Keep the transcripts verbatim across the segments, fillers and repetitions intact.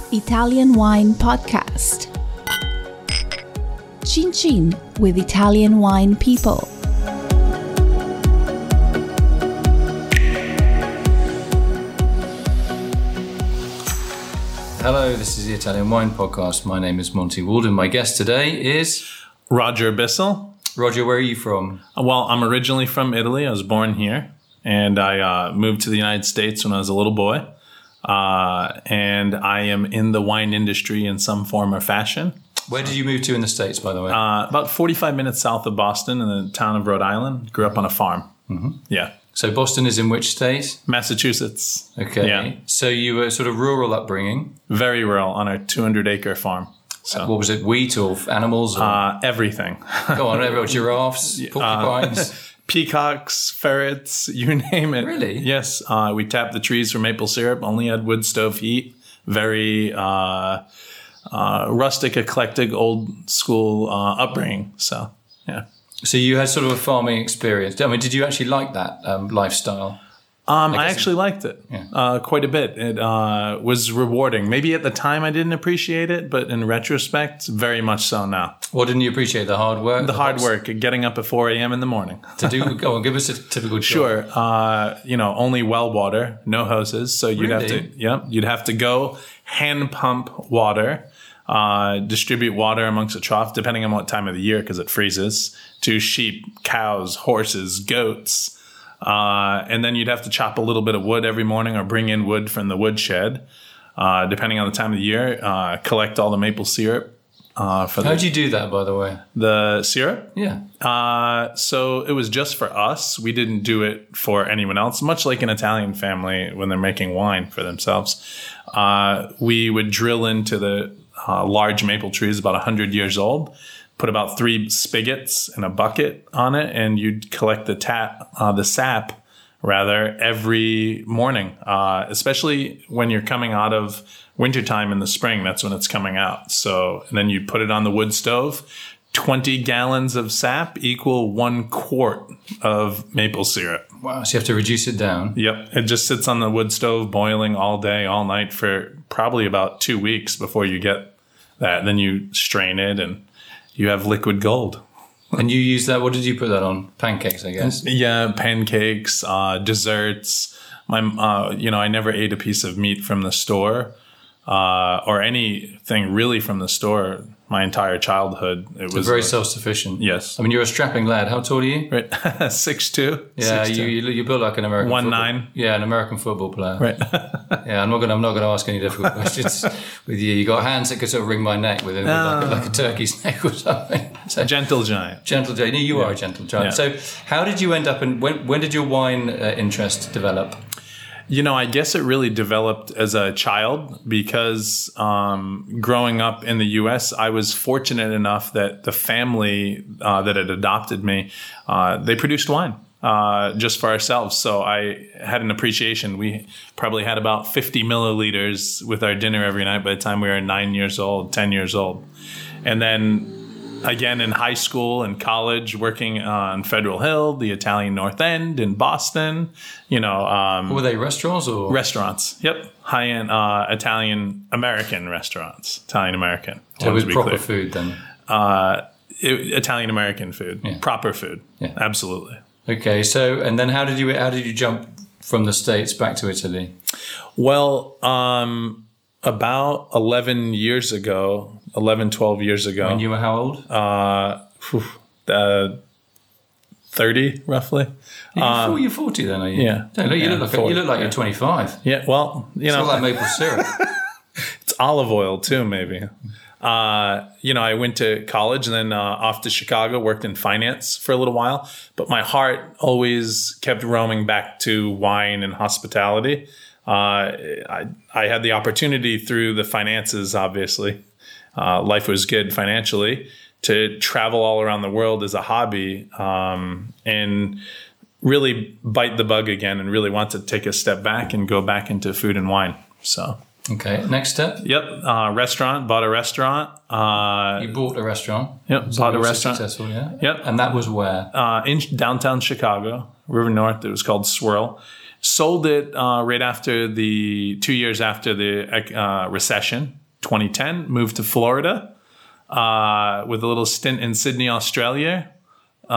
Italian Wine Podcast. Chin Chin with Italian wine people. Hello, this is the Italian Wine Podcast. My name is Monty Walden. My guest today is Roger Bissell. Roger, where are you from? Well, I'm originally from Italy. I was born here, and I uh, moved to the United States when I was a little boy. Uh, and I am in the wine industry in some form or fashion. Where did you move to in the States, by the way? Uh, about forty-five minutes south of Boston in the town of Rhode Island. Grew up on a farm. Mm-hmm. Yeah. So Boston is in which state? Massachusetts. Okay. Yeah. So you were sort of rural upbringing? Very rural on a two hundred acre farm. So, what was it, wheat or animals? Or? Uh, everything. Go on, everyone, giraffes, porcupines? Uh, peacocks, ferrets, you name it. Really? Yes. Uh, we tapped the trees for maple syrup, only had wood stove heat. Very uh, uh, rustic, eclectic, old school uh, upbringing. So, yeah. So you had sort of a farming experience. I mean, did you actually like that um, lifestyle? Um, I, I actually it, liked it yeah. uh, quite a bit. It uh, was rewarding. Maybe at the time I didn't appreciate it, but in retrospect, very much so now. What didn't you appreciate? The hard work? The, the hard work, getting up at four a.m. in the morning. To do, go on, give us a typical job. Sure. Uh, you know, only well water, no hoses. So you'd really? have to, yep, you'd have to go hand pump water, uh, distribute water amongst a trough, depending on what time of the year, because it freezes, to sheep, cows, horses, goats. Uh, and then you'd have to chop a little bit of wood every morning or bring in wood from the woodshed, uh, depending on the time of the year, uh, collect all the maple syrup. Uh, for How'd the, you do that, by the way? The syrup? Yeah. Uh, so it was just for us. We didn't do it for anyone else, much like an Italian family when they're making wine for themselves. Uh, we would drill into the uh, large maple trees about one hundred years old, put about three spigots and a bucket on it, and you'd collect the tap, uh, the sap, rather, every morning, uh, especially when you're coming out of wintertime in the spring. That's when it's coming out. So, and then you put it on the wood stove. twenty gallons of sap equal one quart of maple syrup. Wow. So you have to reduce it down. Yep. It just sits on the wood stove boiling all day, all night for probably about two weeks before you get that. Then you strain it and you have liquid gold. And you use that, what did you put that on? Pancakes, I guess. Yeah, pancakes, uh, desserts. My, uh, you know, I never ate a piece of meat from the store uh, or anything really from the store my entire childhood. It so was very like, self-sufficient. Yes. I mean, you're a strapping lad. How tall are you? Right. six two. Yeah, six you, two. you you built like an American One football. nine. Yeah, an American football player. Right. Yeah, I'm not gonna I'm not gonna ask any difficult questions with you. You got hands that could sort of wring my neck with, it, with like, a, like a turkey's neck or something. So, gentle giant. Gentle giant. You yeah. are a gentle giant. Yeah. So, how did you end up? And when when did your wine uh, interest develop? You know, I guess it really developed as a child because um, growing up in the U S, I was fortunate enough that the family uh, that had adopted me, uh, they produced wine uh, just for ourselves. So I had an appreciation. We probably had about fifty milliliters with our dinner every night by the time we were nine years old, ten years old. And then again, in high school and college, working on Federal Hill, the Italian North End in Boston, you know. Um, Were they restaurants or? Restaurants, yep. High-end uh, Italian-American restaurants. Italian-American. So it was to be proper clear. food then? Uh, it, Italian-American food. Yeah. Proper food. Yeah. Absolutely. Okay, so, and then how did you how did you jump from the States back to Italy? Well, um, about eleven years ago, eleven, twelve years ago. When you were how old? Uh, whew, uh, thirty, roughly. You're, Um, you're forty then, are you? yeah. Don't look, you, Yeah, look like, forty, you look like yeah. you're twenty-five. Yeah, well, you It's know. not like maple syrup. It's olive oil, too, maybe. Uh, you know, I went to college and then uh, off to Chicago, worked in finance for a little while. But my heart always kept roaming back to wine and hospitality. Uh, I, I had the opportunity through the finances, obviously. Uh, life was good financially, to travel all around the world as a hobby um, and really bite the bug again and really want to take a step back and go back into food and wine. So... Okay, next step. Yep, uh, restaurant, bought a restaurant. Uh, You bought a restaurant. Yep, So bought a it was restaurant. Successful, yeah. Yep. And that was where? Uh, in downtown Chicago, River North. It was called Swirl. Sold it uh, right after the two years after the uh, recession, twenty ten. Moved to Florida uh, with a little stint in Sydney, Australia. Uh,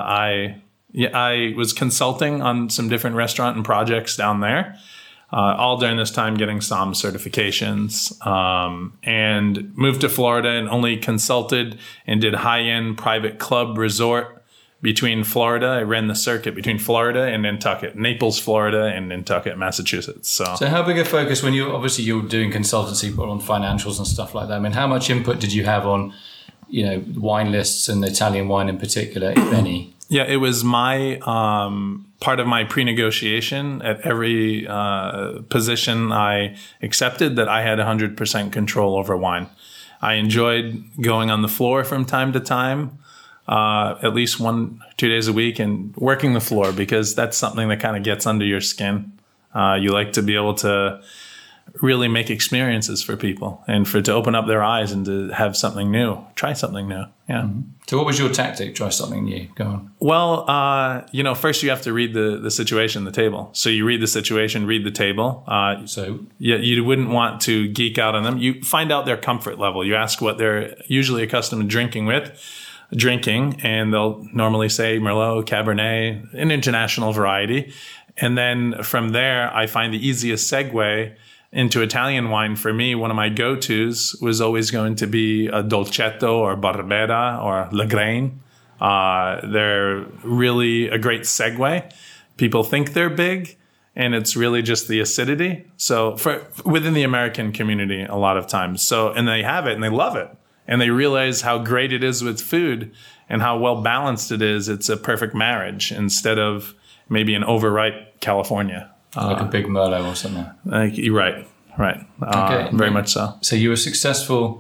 I yeah, I was consulting on some different restaurant and projects down there. Uh, all during this time, getting SOM certifications, um, and moved to Florida and only consulted and did high-end private club resort. Between Florida, I ran the circuit between Florida and Nantucket, Naples, Florida, and Nantucket, Massachusetts. So, so how big a focus when you obviously you're doing consultancy but on financials and stuff like that? I mean, how much input did you have on, you know, wine lists and Italian wine in particular, if any? Yeah, it was my um, part of my pre-negotiation at every uh, position I accepted that I had one hundred percent control over wine. I enjoyed going on the floor from time to time. Uh, at least one, two days a week and working the floor because that's something that kind of gets under your skin. Uh, you like to be able to really make experiences for people and for to open up their eyes and to have something new, try something new. Yeah. Mm-hmm. So what was your tactic? Try something new. Go on. Well, uh, you know, first you have to read the, the situation, the table. So you read the situation, read the table. Uh, so yeah, you wouldn't want to geek out on them. You find out their comfort level. You ask what they're usually accustomed to drinking with. drinking, and they'll normally say Merlot, Cabernet, an international variety. And then from there, I find the easiest segue into Italian wine. For me, one of my go-tos was always going to be a Dolcetto or Barbera or Lagrein. Uh, they're really a great segue. People think they're big, and it's really just the acidity. So for within the American community, a lot of times. So, and they have it and they love it. And they realize how great it is with food and how well balanced it is. It's a perfect marriage instead of maybe an overripe California. Like uh, a big Merlot or something. Like, you're right, right. Uh, okay. Very much so. So you were successful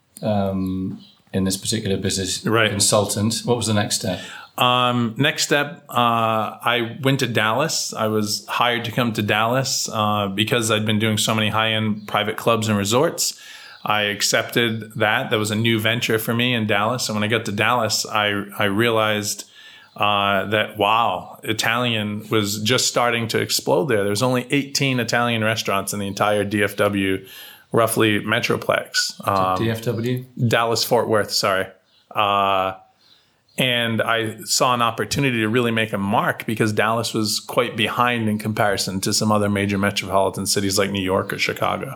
um, in this particular business, right. Consultant. What was the next step? Um, next step, uh, I went to Dallas. I was hired to come to Dallas uh, because I'd been doing so many high-end private clubs and resorts. I accepted that. That was a new venture for me in Dallas. And when I got to Dallas, I, I realized uh, that, wow, Italian was just starting to explode there. There was only eighteen Italian restaurants in the entire D F W, roughly Metroplex. Um, D F W? Dallas-Fort Worth, sorry. Uh, and I saw an opportunity to really make a mark because Dallas was quite behind in comparison to some other major metropolitan cities like New York or Chicago.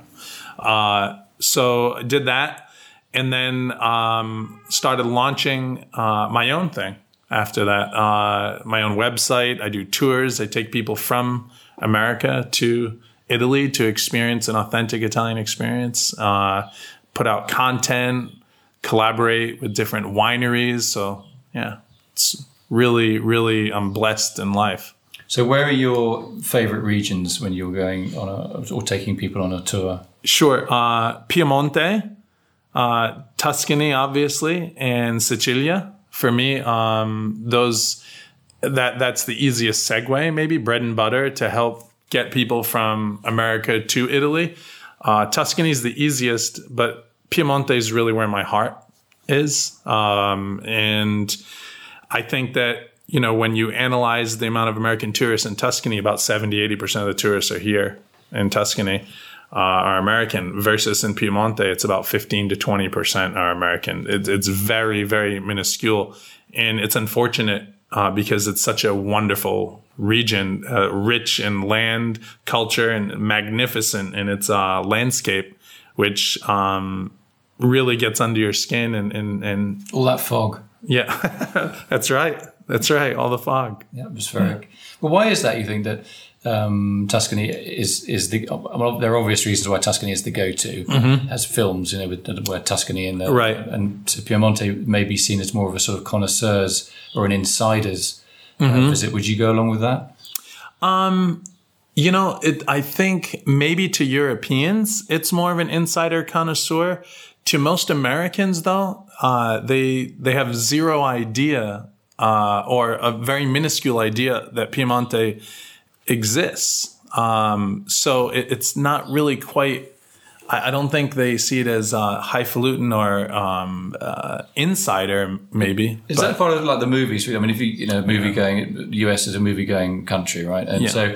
Uh, So I did that and then um, started launching uh, my own thing after that. Uh, my own website. I do tours. I take people from America to Italy to experience an authentic Italian experience, uh, put out content, collaborate with different wineries. So, yeah, it's really, really, I'm blessed in life. So where are your favorite regions when you're going on a, or taking people on a tour? Sure. Uh, Piemonte, uh, Tuscany, obviously, and Sicilia. For me, um, those that that's the easiest segue, maybe bread and butter to help get people from America to Italy. Uh, Tuscany is the easiest, but Piemonte is really where my heart is. Um, and I think that, you know, when you analyze the amount of American tourists in Tuscany, about seventy, eighty percent of the tourists are here in Tuscany, uh, are American, versus in Piemonte, it's about fifteen to twenty percent are American. It, it's very, very minuscule. And it's unfortunate uh, because it's such a wonderful region, uh, rich in land, culture, and magnificent in its uh, landscape, which um, really gets under your skin. And, and, and all that fog. Yeah, that's right. That's right. All the fog. Yeah, atmospheric. Yeah. Well, why is that? You think that um, Tuscany is is the? Well, there are obvious reasons why Tuscany is the go-to. Mm-hmm. As films, you know, with the word Tuscany in there, right? And Piemonte may be seen as more of a sort of connoisseurs or an insider's mm-hmm. uh, visit. Would you go along with that? Um, you know, it, I think maybe to Europeans, it's more of an insider connoisseur. To most Americans, though, uh, they they have zero idea. Uh, or a very minuscule idea that Piemonte exists. Um, so it, it's not really quite, I, I don't think they see it as uh, highfalutin or um, uh, insider, maybe. Is but, that part of like the movies? I mean, if you, you know, movie yeah. going, U S is a movie going country, right? And yeah. so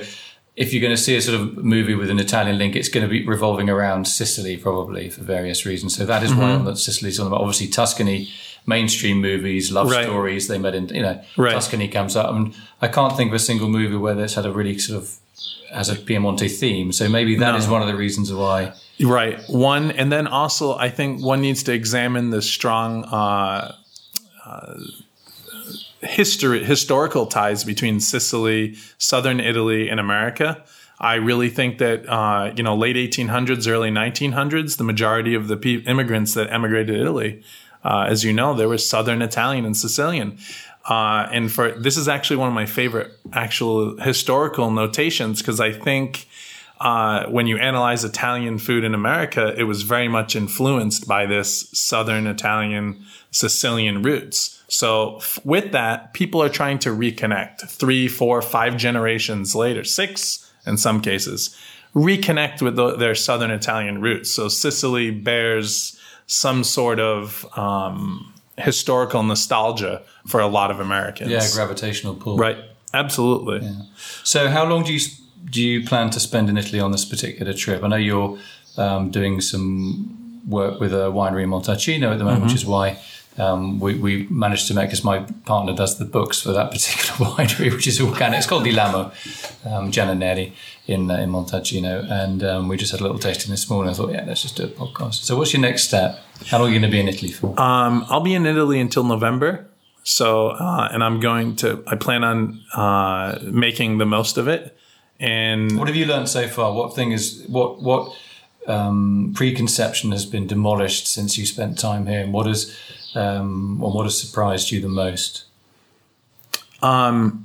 if you're going to see a sort of movie with an Italian link, it's going to be revolving around Sicily probably for various reasons. So that is mm-hmm. why Sicily's on about. Obviously, Tuscany, mainstream movies, love right. stories, they made in, you know, right. Tuscany comes up. I mean, I can't think of a single movie where that's had a really sort of, has a Piemonte theme. So maybe that no. is one of the reasons why. Right. One, and then also I think one needs to examine the strong uh, uh, history, historical ties between Sicily, southern Italy, and America. I really think that, uh, you know, late eighteen hundreds, early nineteen hundreds, the majority of the pe- immigrants that emigrated to Italy, uh, as you know, there was Southern Italian and Sicilian. Uh, and for this is actually one of my favorite actual historical notations, because I think uh, when you analyze Italian food in America, it was very much influenced by this Southern Italian, Sicilian roots. So f- with that, people are trying to reconnect three, four, five generations later, six in some cases, reconnect with the, their Southern Italian roots. So Sicily bears some sort of um, historical nostalgia for a lot of Americans. Yeah, gravitational pull. Right, absolutely. Yeah. So how long do you do you plan to spend in Italy on this particular trip? I know you're um, doing some work with a winery in Montalcino at the moment, mm-hmm. which is why um, we, we managed to make, because my partner does the books for that particular winery, which is organic. It's called Di Lamo, um, Giannaneri in uh, in Montalcino, and um, we just had a little tasting this morning. I thought, yeah, let's just do a podcast. So what's your next step? How long are you going to be in Italy for? Um, I'll be in Italy until November. So, uh, and I'm going to, I plan on uh, making the most of it. And what have you learned so far? What thing is, what, what um, preconception has been demolished since you spent time here? And what has, um, or what has surprised you the most? Um,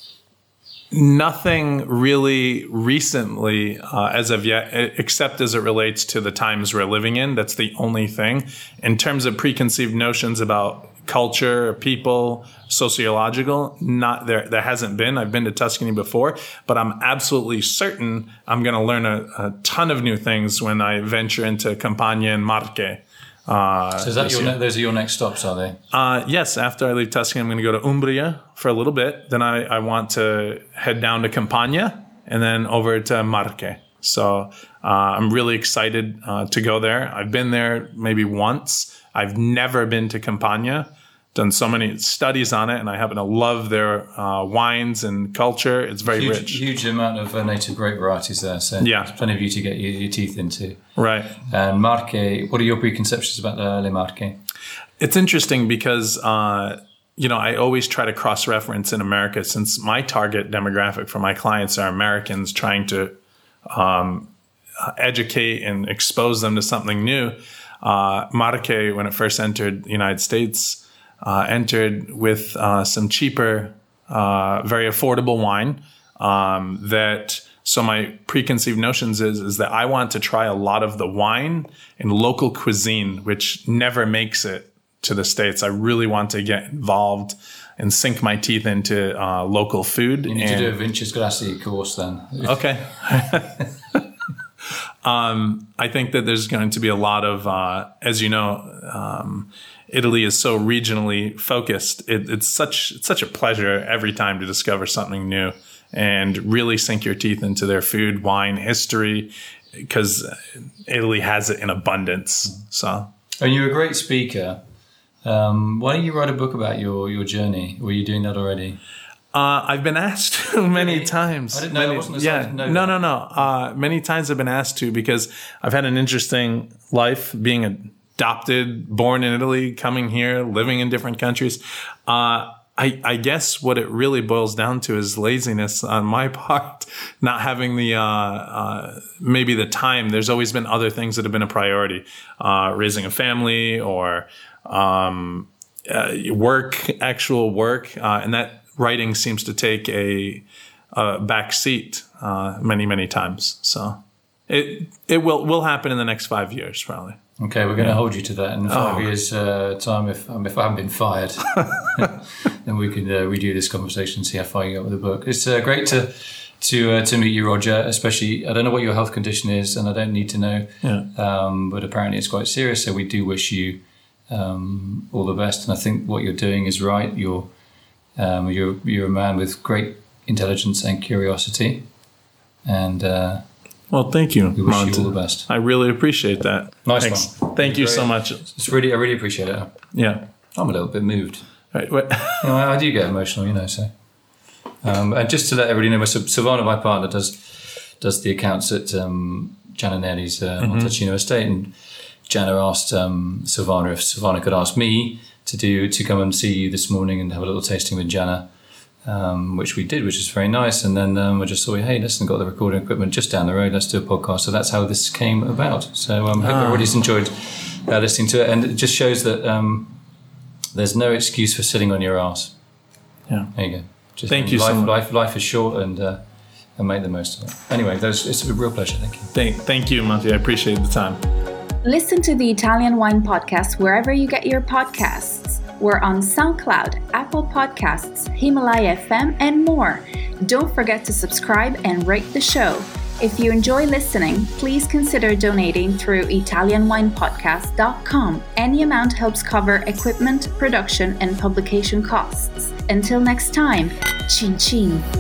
nothing really recently uh, as of yet, except as it relates to the times we're living in. That's the only thing. In terms of preconceived notions about culture, people, sociological, not there. There hasn't been. I've been to Tuscany before, but I'm absolutely certain I'm going to learn a, a ton of new things when I venture into Campania and Marche. Uh, so is that your ne- those are your next stops, are they? Uh, yes. After I leave Tuscany, I'm going to go to Umbria for a little bit. Then I, I want to head down to Campania and then over to Marche. So uh, I'm really excited uh, to go there. I've been there maybe once. I've never been to Campania. Done so many studies on it, and I happen to love their uh, wines and culture. It's very huge, rich. Huge amount of uh, native grape varieties there, so yeah. there's plenty of you to get your, your teeth into. Right. And Marche, what are your preconceptions about uh, Le Marche? It's interesting because, uh, you know, I always try to cross-reference in America, since my target demographic for my clients are Americans trying to um, educate and expose them to something new. Uh, Marche, when it first entered the United States, Uh, entered with uh, some cheaper, uh, very affordable wine. Um, that so my preconceived notions is is that I want to try a lot of the wine and local cuisine, which never makes it to the States. I really want to get involved and sink my teeth into uh, local food. You need and, to do a Vinces Grassi course then. Okay. um, I think that there's going to be a lot of, uh, as you know. Um, Italy is so regionally focused. It, it's such it's such a pleasure every time to discover something new and really sink your teeth into their food, wine, history, because Italy has it in abundance. So, and you're a great speaker. Um, why don't you write a book about your, your journey? Were you doing that already? Uh, I've been asked many really? times. I didn't know. Many, I wasn't yeah, know no, that. no, no. Uh, many times I've been asked to, because I've had an interesting life, being a adopted, born in Italy, coming here, living in different countries. Uh, I, I guess what it really boils down to is laziness on my part, not having the, uh, uh, maybe the time. There's always been other things that have been a priority, uh, raising a family or, um, uh, work, actual work. Uh, and that writing seems to take a, a back seat, uh, many, many times. So it, it will, will happen in the next five years, probably. Okay, we're going to hold you to that in five oh. years' uh, time. If um, if I haven't been fired, then we can uh, redo this conversation and see how far you got with the book. It's uh, great to to uh, to meet you, Roger. Especially, I don't know what your health condition is, and I don't need to know. Yeah. Um, but apparently, it's quite serious. So we do wish you um, all the best. And I think what you're doing is right. You're um, you're you're a man with great intelligence and curiosity. And uh, well, thank you. we wish Monty. you all the best. I really appreciate that. Nice Thanks. one. Thank you Great. so much. It's really, I really appreciate it. Yeah. I'm a little bit moved. Right. What? You know, I, I do get emotional, you know. So, um, and just to let everybody know, Sil- Silvana, my partner, does does the accounts at um, Giannanelli's uh, Mm-hmm. Montalcino estate, and Gianna asked um, Silvana if Silvana could ask me to do to come and see you this morning and have a little tasting with Gianna, um, which we did, which is very nice. And then um, we just thought, hey, listen, got the recording equipment just down the road. Let's do a podcast. So that's how this came about. So I um, hope Ah. everybody's enjoyed uh, listening to it, and it just shows that um, there's no excuse for sitting on your ass. Yeah. There you go. Just Thank you life, so much. Life, life is short, and uh, and make the most of it. Anyway, those, it's a real pleasure. Thank you. Thank, thank you, Monty. I appreciate the time. Listen to the Italian Wine Podcast wherever you get your podcasts. We're on SoundCloud, Apple Podcasts, Himalaya F M, and more. Don't forget to subscribe and rate the show. If you enjoy listening, please consider donating through Italian Wine Podcast dot com. Any amount helps cover equipment, production, and publication costs. Until next time, chin chin.